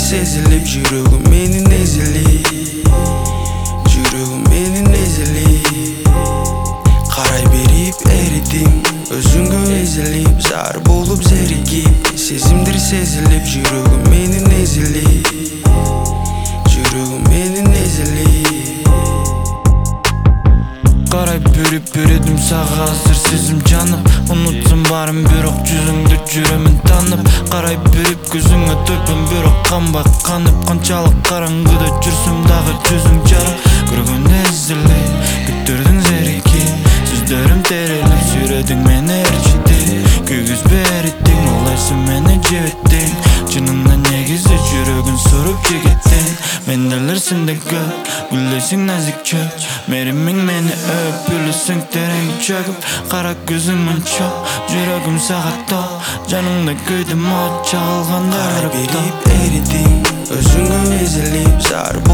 sezilip жүрөгүм менин ezilip, жүрөгүм менин ezilip, карай берип эридим, өзүңгө ezilip, зар болуп зеригип, сезимдер сезилип, жүрөгүм менин ezilip, жүрөгүм менин ezilip. Карай беридим сага азыр сезим жанып, унутсам баарын бирок жүзүңдү жүремин танып. Карай берип көзүңө төпөм бирок канбай канып, канчалык караңгыда жүрсөм дагы жүзүң жарык. Көргөндө ezilip, күттүрдүң зеригип, сөздөрүм терелип, сүйрөдүң мени ээрчитип, күйгүзбө эритиң, олайсың мени жебеттиң, чынында негизи жүрөгүн соруп жегеттиң. Мен делер сенден көп, гүлдөйсүң назик чөп, меримиң мени өп, үлүсүң терең чөгүп, кара көзүңөн чоп, жүрөгүм сага топ, жаныңда күйдүм от чагылганда Карай берип эридим, өзүңгө ezilip, зар